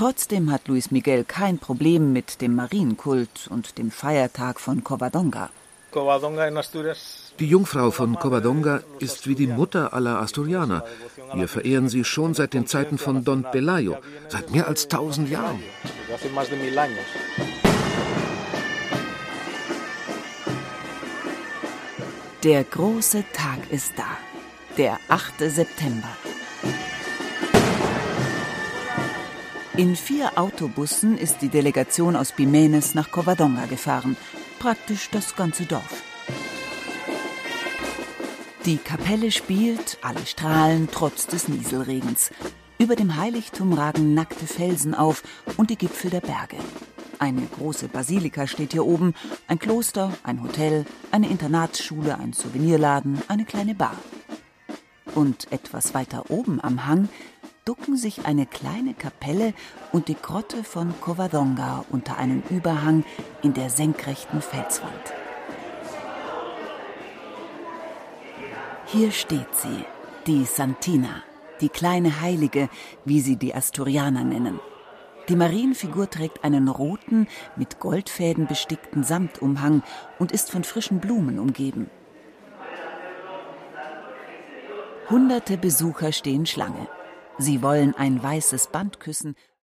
Trotzdem hat Luis Miguel kein Problem mit dem Marienkult und dem Feiertag von Covadonga. Die Jungfrau von Covadonga ist wie die Mutter aller Asturianer. Wir verehren sie schon seit den Zeiten von Don Pelayo, seit mehr als 1000 Jahren. Der große Tag ist da, der 8. September. In 4 Autobussen ist die Delegation aus Bimenes nach Covadonga gefahren, praktisch das ganze Dorf. Die Kapelle spielt, alle strahlen trotz des Nieselregens. Über dem Heiligtum ragen nackte Felsen auf und die Gipfel der Berge. Eine große Basilika steht hier oben, ein Kloster, ein Hotel, eine Internatsschule, ein Souvenirladen, eine kleine Bar. Und etwas weiter oben am Hang ducken sich eine kleine Kapelle und die Grotte von Covadonga unter einen Überhang in der senkrechten Felswand. Hier steht sie, die Santina, die kleine Heilige, wie sie die Asturianer nennen. Die Marienfigur trägt einen roten, mit Goldfäden bestickten Samtumhang und ist von frischen Blumen umgeben. Hunderte Besucher stehen Schlange. Sie wollen ein weißes Band küssen